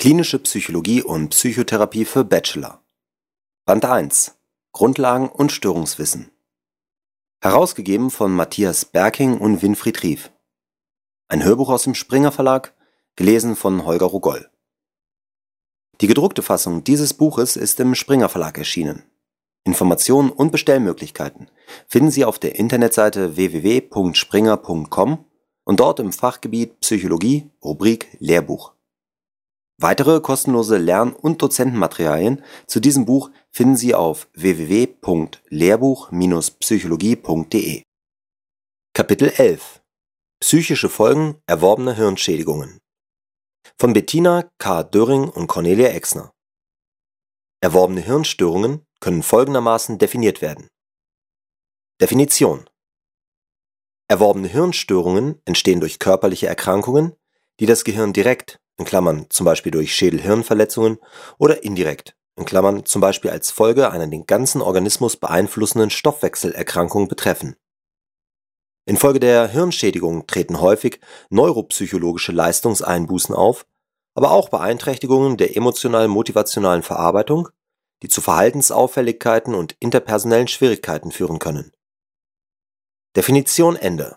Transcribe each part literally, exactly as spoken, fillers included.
Klinische Psychologie und Psychotherapie für Bachelor. Band eins. Grundlagen und Störungswissen. Herausgegeben von Matthias Berking und Winfried Rief. Ein Hörbuch aus dem Springer Verlag, gelesen von Holger Rogoll. Die gedruckte Fassung dieses Buches ist im Springer Verlag erschienen. Informationen und Bestellmöglichkeiten finden Sie auf der Internetseite w w w punkt springer punkt com und dort im Fachgebiet Psychologie, Rubrik Lehrbuch. Weitere kostenlose Lern- und Dozentenmaterialien zu diesem Buch finden Sie auf w w w punkt lehrbuch Bindestrich psychologie punkt d e. Kapitel elf. Psychische Folgen erworbener Hirnschädigungen. Von Bettina K. Döring und Cornelia Exner. Erworbene Hirnstörungen können folgendermaßen definiert werden. Definition: Erworbene Hirnstörungen entstehen durch körperliche Erkrankungen, die das Gehirn direkt in Klammern zum Beispiel durch Schädel-Hirn-Verletzungen oder indirekt in Klammern zum Beispiel als Folge einer den ganzen Organismus beeinflussenden Stoffwechselerkrankung betreffen. Infolge der Hirnschädigung treten häufig neuropsychologische Leistungseinbußen auf, aber auch Beeinträchtigungen der emotional-motivationalen Verarbeitung, die zu Verhaltensauffälligkeiten und interpersonellen Schwierigkeiten führen können. Definition Ende.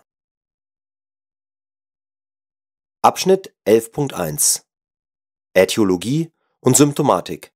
Abschnitt elf Punkt eins. Ätiologie und Symptomatik.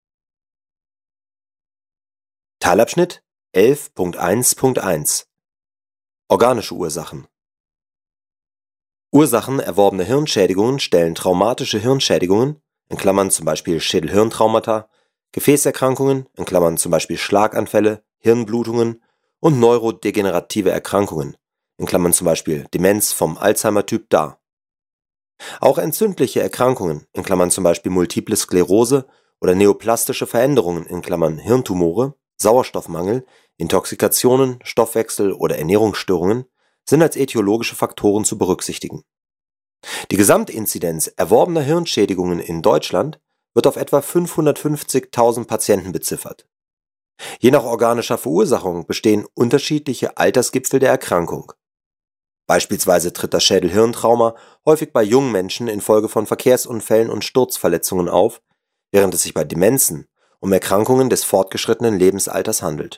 Teilabschnitt elf Punkt eins Punkt eins. Organische Ursachen. Ursachen erworbener Hirnschädigungen stellen traumatische Hirnschädigungen in Klammern zum Beispiel Schädel-Hirntraumata, Gefäßerkrankungen in Klammern zum Beispiel Schlaganfälle, Hirnblutungen und neurodegenerative Erkrankungen in Klammern zum Beispiel Demenz vom Alzheimer-Typ dar. Auch entzündliche Erkrankungen in Klammern zum Beispiel Multiple Sklerose oder neoplastische Veränderungen in Klammern Hirntumore, Sauerstoffmangel, Intoxikationen, Stoffwechsel- oder Ernährungsstörungen sind als ätiologische Faktoren zu berücksichtigen. Die Gesamtinzidenz erworbener Hirnschädigungen in Deutschland wird auf etwa fünfhundertfünfzigtausend Patienten beziffert. Je nach organischer Verursachung bestehen unterschiedliche Altersgipfel der Erkrankung. Beispielsweise tritt das Schädel-Hirntrauma häufig bei jungen Menschen infolge von Verkehrsunfällen und Sturzverletzungen auf, während es sich bei Demenzen um Erkrankungen des fortgeschrittenen Lebensalters handelt.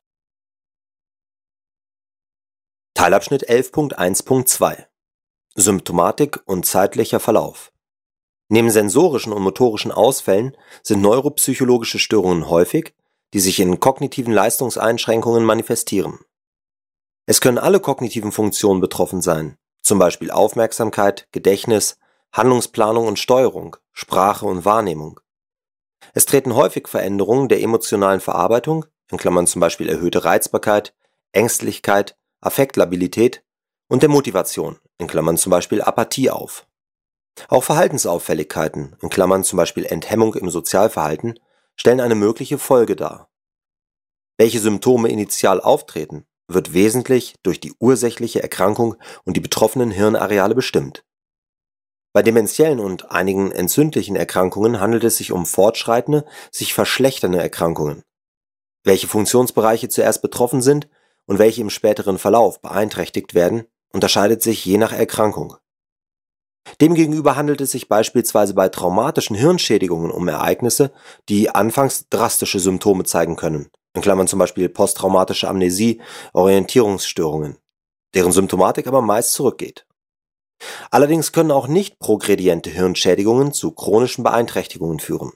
Teilabschnitt elf Punkt eins Punkt zwei. Symptomatik und zeitlicher Verlauf. Neben sensorischen und motorischen Ausfällen sind neuropsychologische Störungen häufig, die sich in kognitiven Leistungseinschränkungen manifestieren. Es können alle kognitiven Funktionen betroffen sein, zum Beispiel Aufmerksamkeit, Gedächtnis, Handlungsplanung und Steuerung, Sprache und Wahrnehmung. Es treten häufig Veränderungen der emotionalen Verarbeitung, in Klammern zum Beispiel erhöhte Reizbarkeit, Ängstlichkeit, Affektlabilität und der Motivation, in Klammern zum Beispiel Apathie auf. Auch Verhaltensauffälligkeiten, in Klammern zum Beispiel Enthemmung im Sozialverhalten, stellen eine mögliche Folge dar. Welche Symptome initial auftreten, wird wesentlich durch die ursächliche Erkrankung und die betroffenen Hirnareale bestimmt. Bei dementiellen und einigen entzündlichen Erkrankungen handelt es sich um fortschreitende, sich verschlechternde Erkrankungen. Welche Funktionsbereiche zuerst betroffen sind und welche im späteren Verlauf beeinträchtigt werden, unterscheidet sich je nach Erkrankung. Demgegenüber handelt es sich beispielsweise bei traumatischen Hirnschädigungen um Ereignisse, die anfangs drastische Symptome zeigen können, in Klammern zum Beispiel posttraumatische Amnesie, Orientierungsstörungen, deren Symptomatik aber meist zurückgeht. Allerdings können auch nicht progrediente Hirnschädigungen zu chronischen Beeinträchtigungen führen.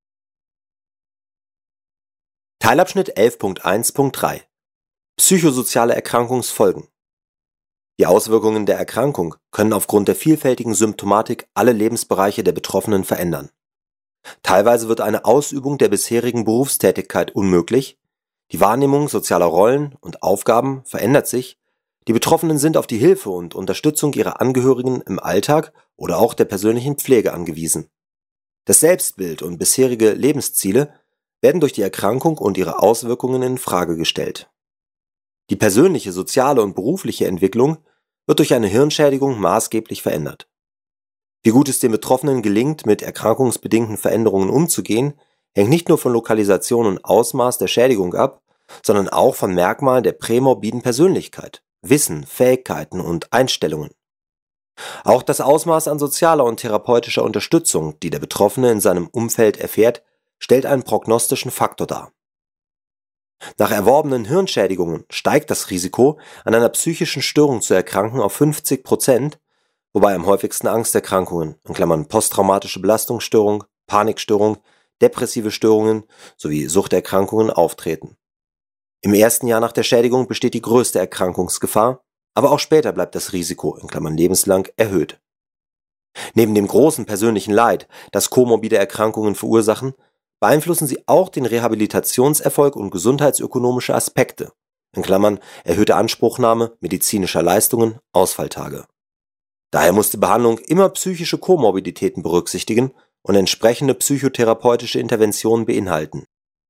Teilabschnitt elf Punkt eins Punkt drei. Psychosoziale Erkrankungsfolgen. Die Auswirkungen der Erkrankung können aufgrund der vielfältigen Symptomatik alle Lebensbereiche der Betroffenen verändern. Teilweise wird eine Ausübung der bisherigen Berufstätigkeit unmöglich, die Wahrnehmung sozialer Rollen und Aufgaben verändert sich, die Betroffenen sind auf die Hilfe und Unterstützung ihrer Angehörigen im Alltag oder auch der persönlichen Pflege angewiesen. Das Selbstbild und bisherige Lebensziele werden durch die Erkrankung und ihre Auswirkungen in Frage gestellt. Die persönliche, soziale und berufliche Entwicklung wird durch eine Hirnschädigung maßgeblich verändert. Wie gut es den Betroffenen gelingt, mit erkrankungsbedingten Veränderungen umzugehen, hängt nicht nur von Lokalisation und Ausmaß der Schädigung ab, sondern auch von Merkmalen der prämorbiden Persönlichkeit, Wissen, Fähigkeiten und Einstellungen. Auch das Ausmaß an sozialer und therapeutischer Unterstützung, die der Betroffene in seinem Umfeld erfährt, stellt einen prognostischen Faktor dar. Nach erworbenen Hirnschädigungen steigt das Risiko, an einer psychischen Störung zu erkranken, auf fünfzig Prozent, wobei am häufigsten Angsterkrankungen in Klammern posttraumatische Belastungsstörung, Panikstörung, depressive Störungen sowie Suchterkrankungen auftreten. Im ersten Jahr nach der Schädigung besteht die größte Erkrankungsgefahr, aber auch später bleibt das Risiko in Klammern lebenslang erhöht. Neben dem großen persönlichen Leid, das komorbide Erkrankungen verursachen, beeinflussen sie auch den Rehabilitationserfolg und gesundheitsökonomische Aspekte in Klammern erhöhte Anspruchnahme medizinischer Leistungen, Ausfalltage. Daher muss die Behandlung immer psychische Komorbiditäten berücksichtigen und entsprechende psychotherapeutische Interventionen beinhalten.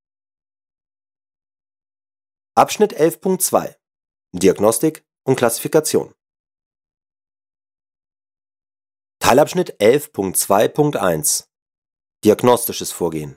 Abschnitt elf Punkt zwei Diagnostik und Klassifikation. Teilabschnitt elf Punkt zwei Punkt eins Diagnostisches Vorgehen.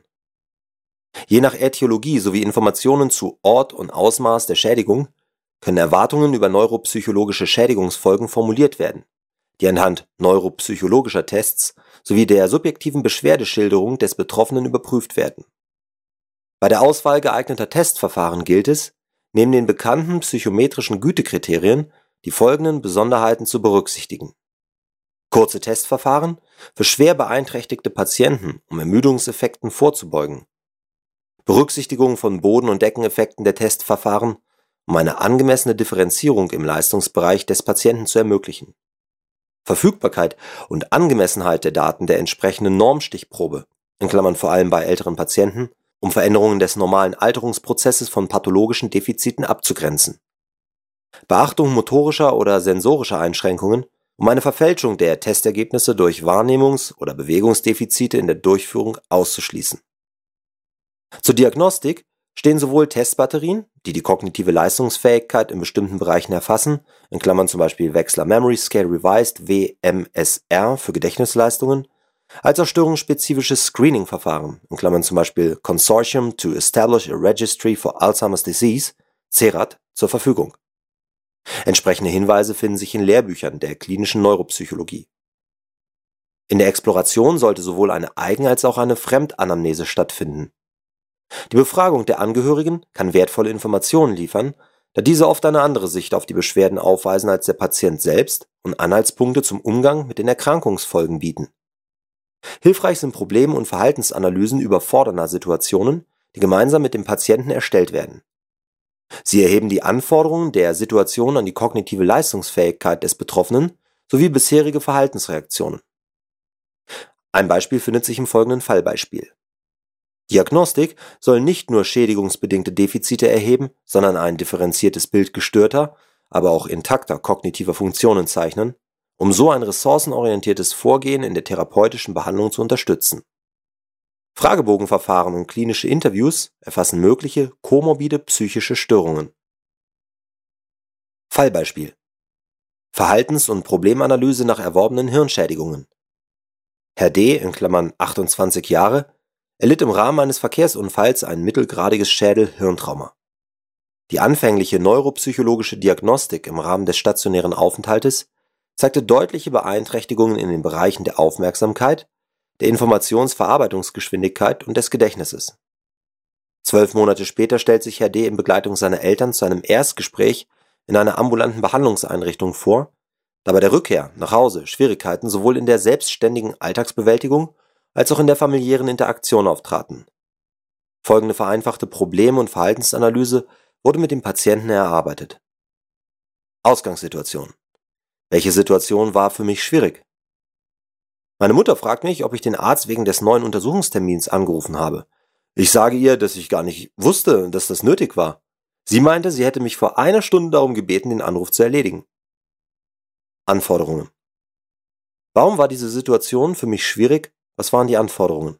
Je nach Ätiologie sowie Informationen zu Ort und Ausmaß der Schädigung können Erwartungen über neuropsychologische Schädigungsfolgen formuliert werden, die anhand neuropsychologischer Tests sowie der subjektiven Beschwerdeschilderung des Betroffenen überprüft werden. Bei der Auswahl geeigneter Testverfahren gilt es, neben den bekannten psychometrischen Gütekriterien die folgenden Besonderheiten zu berücksichtigen: Kurze Testverfahren für schwer beeinträchtigte Patienten, um Ermüdungseffekten vorzubeugen. Berücksichtigung von Boden- und Deckeneffekten der Testverfahren, um eine angemessene Differenzierung im Leistungsbereich des Patienten zu ermöglichen. Verfügbarkeit und Angemessenheit der Daten der entsprechenden Normstichprobe, in Klammern vor allem bei älteren Patienten, um Veränderungen des normalen Alterungsprozesses von pathologischen Defiziten abzugrenzen. Beachtung motorischer oder sensorischer Einschränkungen, um eine Verfälschung der Testergebnisse durch Wahrnehmungs- oder Bewegungsdefizite in der Durchführung auszuschließen. Zur Diagnostik stehen sowohl Testbatterien, die die kognitive Leistungsfähigkeit in bestimmten Bereichen erfassen, in Klammern zum Beispiel Wechsler Memory Scale Revised W M S R für Gedächtnisleistungen, als auch störungsspezifische Screening-Verfahren, in Klammern zum Beispiel Consortium to Establish a Registry for Alzheimer's Disease, C E R A D, zur Verfügung. Entsprechende Hinweise finden sich in Lehrbüchern der klinischen Neuropsychologie. In der Exploration sollte sowohl eine Eigen- als auch eine Fremdanamnese stattfinden. Die Befragung der Angehörigen kann wertvolle Informationen liefern, da diese oft eine andere Sicht auf die Beschwerden aufweisen als der Patient selbst und Anhaltspunkte zum Umgang mit den Erkrankungsfolgen bieten. Hilfreich sind Problem- und Verhaltensanalysen überfordernder Situationen, die gemeinsam mit dem Patienten erstellt werden. Sie erheben die Anforderungen der Situation an die kognitive Leistungsfähigkeit des Betroffenen sowie bisherige Verhaltensreaktionen. Ein Beispiel findet sich im folgenden Fallbeispiel. Diagnostik soll nicht nur schädigungsbedingte Defizite erheben, sondern ein differenziertes Bild gestörter, aber auch intakter kognitiver Funktionen zeichnen, um so ein ressourcenorientiertes Vorgehen in der therapeutischen Behandlung zu unterstützen. Fragebogenverfahren und klinische Interviews erfassen mögliche komorbide psychische Störungen. Fallbeispiel: Verhaltens- und Problemanalyse nach erworbenen Hirnschädigungen. Herr D. in Klammern achtundzwanzig Jahre erlitt im Rahmen eines Verkehrsunfalls ein mittelgradiges Schädel-Hirntrauma. Die anfängliche neuropsychologische Diagnostik im Rahmen des stationären Aufenthaltes zeigte deutliche Beeinträchtigungen in den Bereichen der Aufmerksamkeit, der Informationsverarbeitungsgeschwindigkeit und des Gedächtnisses. Zwölf Monate später stellt sich Herr D. in Begleitung seiner Eltern zu einem Erstgespräch in einer ambulanten Behandlungseinrichtung vor, da bei der Rückkehr nach Hause Schwierigkeiten sowohl in der selbstständigen Alltagsbewältigung als auch in der familiären Interaktion auftraten. Folgende vereinfachte Problem- und Verhaltensanalyse wurde mit dem Patienten erarbeitet. Ausgangssituation: Welche Situation war für mich schwierig? Meine Mutter fragt mich, ob ich den Arzt wegen des neuen Untersuchungstermins angerufen habe. Ich sage ihr, dass ich gar nicht wusste, dass das nötig war. Sie meinte, sie hätte mich vor einer Stunde darum gebeten, den Anruf zu erledigen. Anforderungen: Warum war diese Situation für mich schwierig? Was waren die Anforderungen?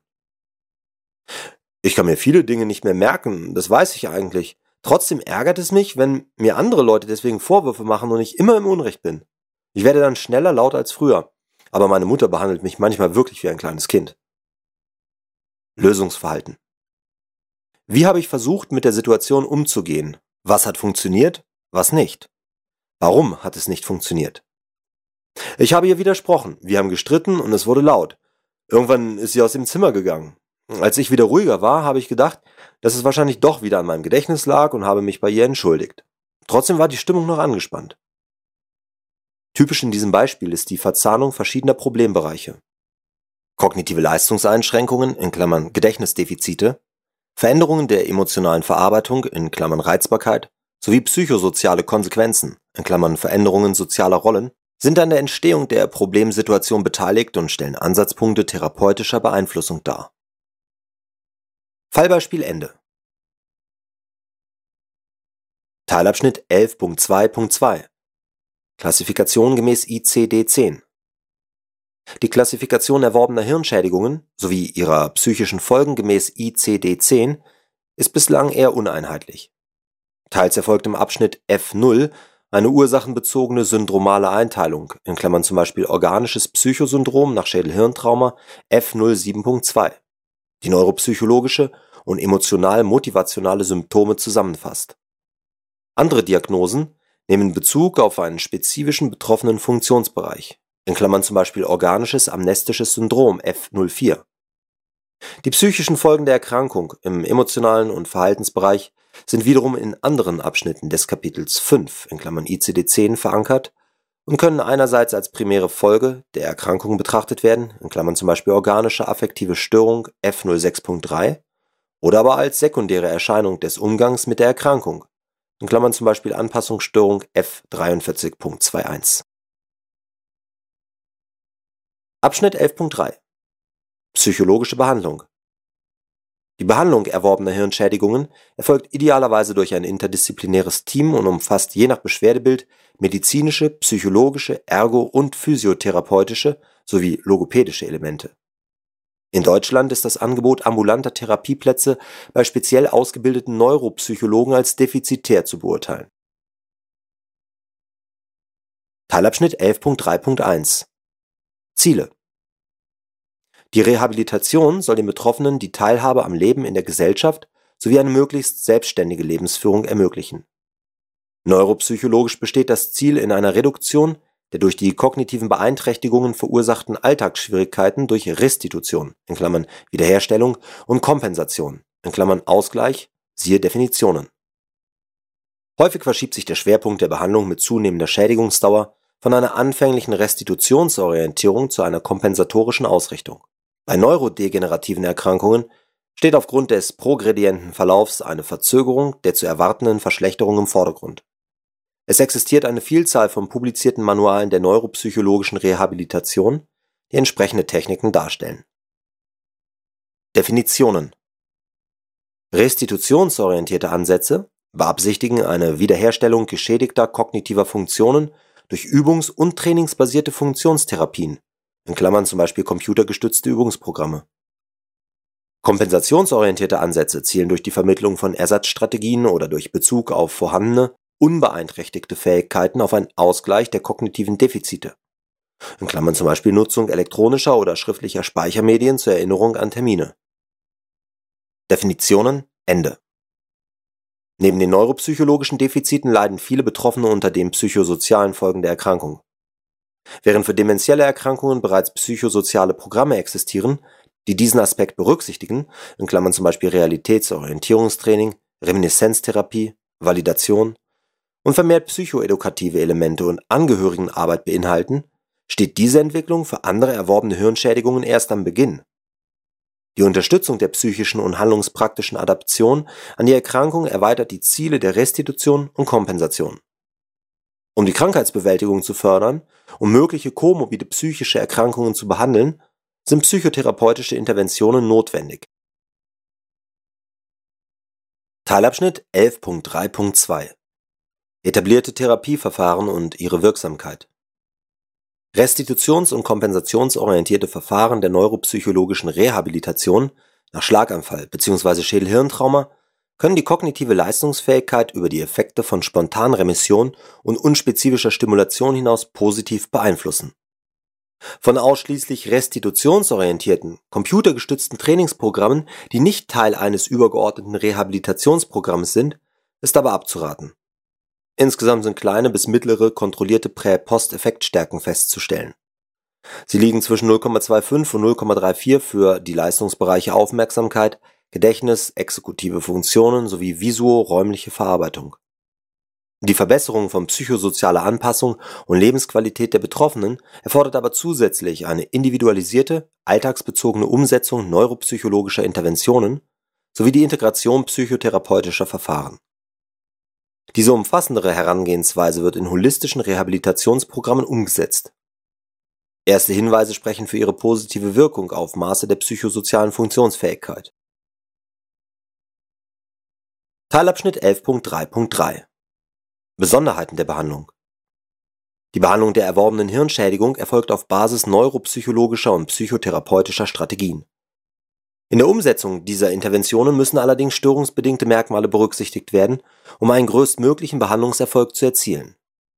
Ich kann mir viele Dinge nicht mehr merken, das weiß ich eigentlich. Trotzdem ärgert es mich, wenn mir andere Leute deswegen Vorwürfe machen und ich immer im Unrecht bin. Ich werde dann schneller laut als früher, aber meine Mutter behandelt mich manchmal wirklich wie ein kleines Kind. Lösungsverhalten: Wie habe ich versucht, mit der Situation umzugehen? Was hat funktioniert, was nicht? Warum hat es nicht funktioniert? Ich habe ihr widersprochen, wir haben gestritten und es wurde laut. Irgendwann ist sie aus dem Zimmer gegangen. Als ich wieder ruhiger war, habe ich gedacht, dass es wahrscheinlich doch wieder an meinem Gedächtnis lag und habe mich bei ihr entschuldigt. Trotzdem war die Stimmung noch angespannt. Typisch in diesem Beispiel ist die Verzahnung verschiedener Problembereiche. Kognitive Leistungseinschränkungen in Klammern Gedächtnisdefizite, Veränderungen der emotionalen Verarbeitung in Klammern Reizbarkeit sowie psychosoziale Konsequenzen in Klammern Veränderungen sozialer Rollen sind an der Entstehung der Problemsituation beteiligt und stellen Ansatzpunkte therapeutischer Beeinflussung dar. Fallbeispiel Ende. Teilabschnitt elf Punkt zwei Punkt zwei Klassifikation gemäß I C D zehn. Die Klassifikation erworbener Hirnschädigungen sowie ihrer psychischen Folgen gemäß I C D zehn ist bislang eher uneinheitlich. Teils erfolgt im Abschnitt F null eine ursachenbezogene syndromale Einteilung, in Klammern zum Beispiel organisches Psychosyndrom nach Schädel-Hirntrauma F null sieben Punkt zwei, die neuropsychologische und emotional-motivationale Symptome zusammenfasst. Andere Diagnosen nehmen Bezug auf einen spezifischen betroffenen Funktionsbereich, in Klammern zum Beispiel organisches amnestisches Syndrom F null vier. Die psychischen Folgen der Erkrankung im emotionalen und Verhaltensbereich sind wiederum in anderen Abschnitten des Kapitels fünf in Klammern I C D zehn verankert und können einerseits als primäre Folge der Erkrankung betrachtet werden, in Klammern zum Beispiel organische affektive Störung F null sechs Punkt drei, oder aber als sekundäre Erscheinung des Umgangs mit der Erkrankung, in Klammern zum Beispiel Anpassungsstörung F dreiundvierzig Punkt einundzwanzig. Abschnitt elf Punkt drei Psychologische Behandlung. Die Behandlung erworbener Hirnschädigungen erfolgt idealerweise durch ein interdisziplinäres Team und umfasst je nach Beschwerdebild medizinische, psychologische, ergo- und physiotherapeutische sowie logopädische Elemente. In Deutschland ist das Angebot ambulanter Therapieplätze bei speziell ausgebildeten Neuropsychologen als defizitär zu beurteilen. Teilabschnitt elf Punkt drei Punkt eins Ziele. Die Rehabilitation soll den Betroffenen die Teilhabe am Leben in der Gesellschaft sowie eine möglichst selbstständige Lebensführung ermöglichen. Neuropsychologisch besteht das Ziel in einer Reduktion der durch die kognitiven Beeinträchtigungen verursachten Alltagsschwierigkeiten durch Restitution in Klammern (Wiederherstellung) und Kompensation in Klammern (Ausgleich), siehe Definitionen. Häufig verschiebt sich der Schwerpunkt der Behandlung mit zunehmender Schädigungsdauer von einer anfänglichen Restitutionsorientierung zu einer kompensatorischen Ausrichtung. Bei neurodegenerativen Erkrankungen steht aufgrund des progredienten Verlaufs eine Verzögerung der zu erwartenden Verschlechterung im Vordergrund. Es existiert eine Vielzahl von publizierten Manualen der neuropsychologischen Rehabilitation, die entsprechende Techniken darstellen. Definitionen. Restitutionsorientierte Ansätze beabsichtigen eine Wiederherstellung geschädigter kognitiver Funktionen durch übungs- und trainingsbasierte Funktionstherapien, in Klammern zum Beispiel computergestützte Übungsprogramme. Kompensationsorientierte Ansätze zielen durch die Vermittlung von Ersatzstrategien oder durch Bezug auf vorhandene, unbeeinträchtigte Fähigkeiten auf einen Ausgleich der kognitiven Defizite, in Klammern zum Beispiel Nutzung elektronischer oder schriftlicher Speichermedien zur Erinnerung an Termine. Definitionen Ende. Neben den neuropsychologischen Defiziten leiden viele Betroffene unter den psychosozialen Folgen der Erkrankung. Während für dementielle Erkrankungen bereits psychosoziale Programme existieren, die diesen Aspekt berücksichtigen, in Klammern zum Beispiel Realitätsorientierungstraining, Reminiszenztherapie, Validation und vermehrt psychoedukative Elemente und Angehörigenarbeit beinhalten, steht diese Entwicklung für andere erworbene Hirnschädigungen erst am Beginn. Die Unterstützung der psychischen und handlungspraktischen Adaption an die Erkrankung erweitert die Ziele der Restitution und Kompensation. Um die Krankheitsbewältigung zu fördern und mögliche komorbide psychische Erkrankungen zu behandeln, sind psychotherapeutische Interventionen notwendig. Teilabschnitt elf Punkt drei Punkt zwei Etablierte Therapieverfahren und ihre Wirksamkeit. Restitutions- und kompensationsorientierte Verfahren der neuropsychologischen Rehabilitation nach Schlaganfall bzw. Schädel-Hirntrauma können die kognitive Leistungsfähigkeit über die Effekte von Spontanremission und unspezifischer Stimulation hinaus positiv beeinflussen. Von ausschließlich restitutionsorientierten, computergestützten Trainingsprogrammen, die nicht Teil eines übergeordneten Rehabilitationsprogramms sind, ist aber abzuraten. Insgesamt sind kleine bis mittlere kontrollierte Prä-Post-Effektstärken festzustellen. Sie liegen zwischen null Komma fünfundzwanzig und null Komma vierunddreißig für die Leistungsbereiche Aufmerksamkeit, Gedächtnis, exekutive Funktionen sowie visuo-räumliche Verarbeitung. Die Verbesserung von psychosozialer Anpassung und Lebensqualität der Betroffenen erfordert aber zusätzlich eine individualisierte, alltagsbezogene Umsetzung neuropsychologischer Interventionen sowie die Integration psychotherapeutischer Verfahren. Diese umfassendere Herangehensweise wird in holistischen Rehabilitationsprogrammen umgesetzt. Erste Hinweise sprechen für ihre positive Wirkung auf Maße der psychosozialen Funktionsfähigkeit. Teilabschnitt elf Punkt drei Punkt drei Besonderheiten der Behandlung. Die Behandlung der erworbenen Hirnschädigung erfolgt auf Basis neuropsychologischer und psychotherapeutischer Strategien. In der Umsetzung dieser Interventionen müssen allerdings störungsbedingte Merkmale berücksichtigt werden, um einen größtmöglichen Behandlungserfolg zu erzielen.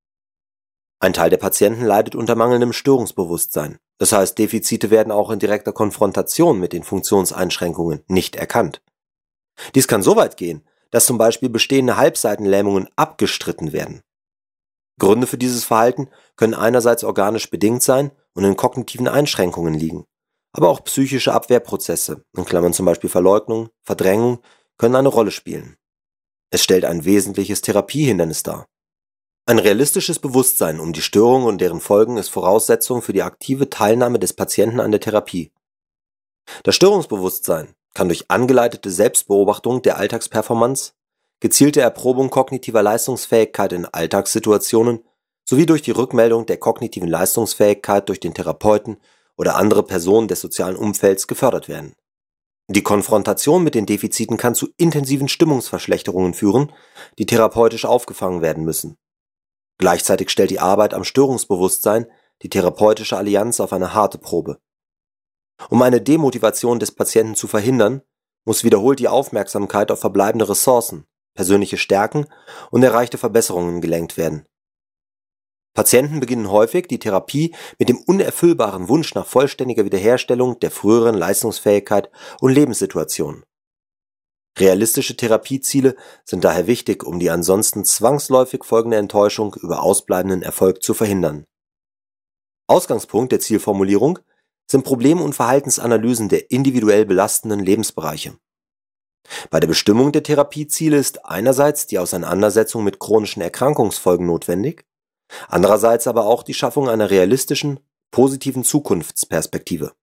Ein Teil der Patienten leidet unter mangelndem Störungsbewusstsein, das heißt, Defizite werden auch in direkter Konfrontation mit den Funktionseinschränkungen nicht erkannt. Dies kann so weit gehen, dass zum Beispiel bestehende Halbseitenlähmungen abgestritten werden. Gründe für dieses Verhalten können einerseits organisch bedingt sein und in kognitiven Einschränkungen liegen, aber auch psychische Abwehrprozesse, in Klammern zum Beispiel Verleugnung, Verdrängung, können eine Rolle spielen. Es stellt ein wesentliches Therapiehindernis dar. Ein realistisches Bewusstsein um die Störung und deren Folgen ist Voraussetzung für die aktive Teilnahme des Patienten an der Therapie. Das Störungsbewusstsein kann durch angeleitete Selbstbeobachtung der Alltagsperformance, gezielte Erprobung kognitiver Leistungsfähigkeit in Alltagssituationen sowie durch die Rückmeldung der kognitiven Leistungsfähigkeit durch den Therapeuten oder andere Personen des sozialen Umfelds gefördert werden. Die Konfrontation mit den Defiziten kann zu intensiven Stimmungsverschlechterungen führen, die therapeutisch aufgefangen werden müssen. Gleichzeitig stellt die Arbeit am Störungsbewusstsein die therapeutische Allianz auf eine harte Probe. Um eine Demotivation des Patienten zu verhindern, muss wiederholt die Aufmerksamkeit auf verbleibende Ressourcen, persönliche Stärken und erreichte Verbesserungen gelenkt werden. Patienten beginnen häufig die Therapie mit dem unerfüllbaren Wunsch nach vollständiger Wiederherstellung der früheren Leistungsfähigkeit und Lebenssituation. Realistische Therapieziele sind daher wichtig, um die ansonsten zwangsläufig folgende Enttäuschung über ausbleibenden Erfolg zu verhindern. Ausgangspunkt der Zielformulierung sind Problem- und Verhaltensanalysen der individuell belastenden Lebensbereiche. Bei der Bestimmung der Therapieziele ist einerseits die Auseinandersetzung mit chronischen Erkrankungsfolgen notwendig, andererseits aber auch die Schaffung einer realistischen, positiven Zukunftsperspektive.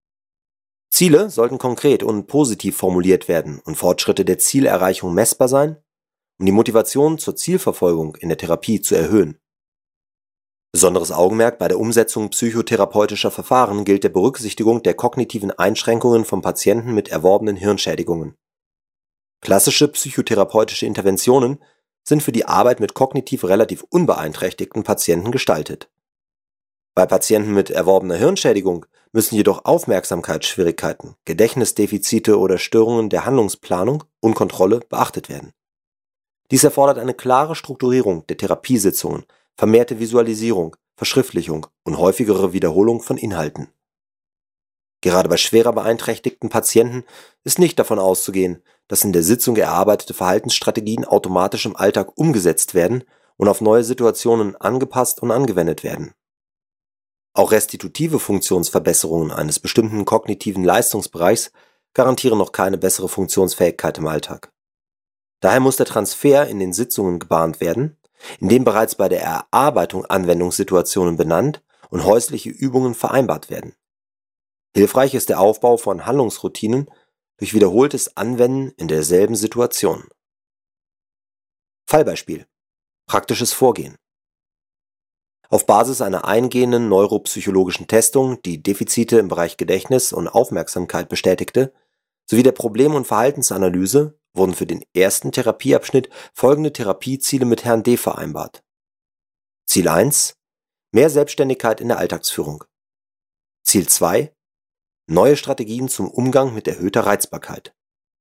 Ziele sollten konkret und positiv formuliert werden und Fortschritte der Zielerreichung messbar sein, um die Motivation zur Zielverfolgung in der Therapie zu erhöhen. Besonderes Augenmerk bei der Umsetzung psychotherapeutischer Verfahren gilt der Berücksichtigung der kognitiven Einschränkungen von Patienten mit erworbenen Hirnschädigungen. Klassische psychotherapeutische Interventionen sind für die Arbeit mit kognitiv relativ unbeeinträchtigten Patienten gestaltet. Bei Patienten mit erworbener Hirnschädigung müssen jedoch Aufmerksamkeitsschwierigkeiten, Gedächtnisdefizite oder Störungen der Handlungsplanung und Kontrolle beachtet werden. Dies erfordert eine klare Strukturierung der Therapiesitzungen, vermehrte Visualisierung, Verschriftlichung und häufigere Wiederholung von Inhalten. Gerade bei schwerer beeinträchtigten Patienten ist nicht davon auszugehen, dass in der Sitzung erarbeitete Verhaltensstrategien automatisch im Alltag umgesetzt werden und auf neue Situationen angepasst und angewendet werden. Auch restitutive Funktionsverbesserungen eines bestimmten kognitiven Leistungsbereichs garantieren noch keine bessere Funktionsfähigkeit im Alltag. Daher muss der Transfer in den Sitzungen gebahnt werden, indem bereits bei der Erarbeitung Anwendungssituationen benannt und häusliche Übungen vereinbart werden. Hilfreich ist der Aufbau von Handlungsroutinen durch wiederholtes Anwenden in derselben Situation. Fallbeispiel: Praktisches Vorgehen. Auf Basis einer eingehenden neuropsychologischen Testung, die Defizite im Bereich Gedächtnis und Aufmerksamkeit bestätigte, sowie der Problem- und Verhaltensanalyse wurden für den ersten Therapieabschnitt folgende Therapieziele mit Herrn D. vereinbart. Ziel eins: Mehr Selbstständigkeit in der Alltagsführung. Ziel zwei: Neue Strategien zum Umgang mit erhöhter Reizbarkeit.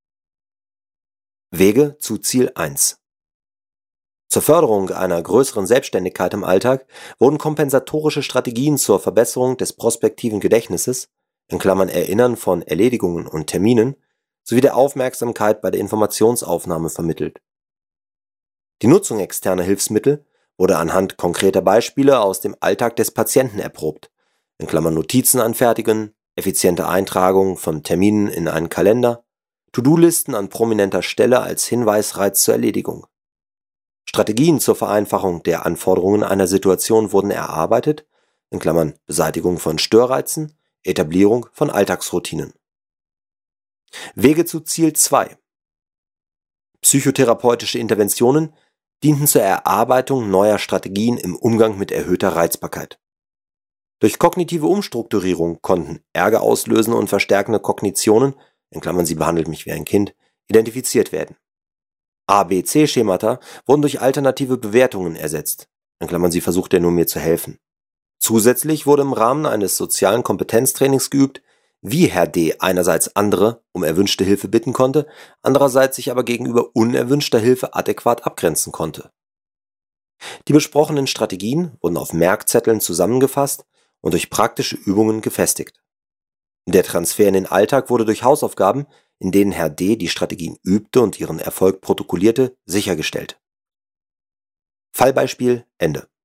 Wege zu Ziel eins. Zur Förderung einer größeren Selbstständigkeit im Alltag wurden kompensatorische Strategien zur Verbesserung des prospektiven Gedächtnisses, in Klammern Erinnern von Erledigungen und Terminen, sowie der Aufmerksamkeit bei der Informationsaufnahme vermittelt. Die Nutzung externer Hilfsmittel wurde anhand konkreter Beispiele aus dem Alltag des Patienten erprobt, in Klammern Notizen anfertigen, effiziente Eintragung von Terminen in einen Kalender, To-Do-Listen an prominenter Stelle als Hinweisreiz zur Erledigung. Strategien zur Vereinfachung der Anforderungen einer Situation wurden erarbeitet, in Klammern Beseitigung von Störreizen, Etablierung von Alltagsroutinen. Wege zu Ziel zwei. Psychotherapeutische Interventionen dienten zur Erarbeitung neuer Strategien im Umgang mit erhöhter Reizbarkeit. Durch kognitive Umstrukturierung konnten Ärger auslösen und verstärkende Kognitionen, in Klammern sie behandelt mich wie ein Kind, identifiziert werden. A B C-Schemata wurden durch alternative Bewertungen ersetzt, in Klammern sie versucht ja nur mir zu helfen. Zusätzlich wurde im Rahmen eines sozialen Kompetenztrainings geübt, wie Herr D. einerseits andere um erwünschte Hilfe bitten konnte, andererseits sich aber gegenüber unerwünschter Hilfe adäquat abgrenzen konnte. Die besprochenen Strategien wurden auf Merkzetteln zusammengefasst und durch praktische Übungen gefestigt. Der Transfer in den Alltag wurde durch Hausaufgaben, in denen Herr D. die Strategien übte und ihren Erfolg protokollierte, sichergestellt. Fallbeispiel Ende.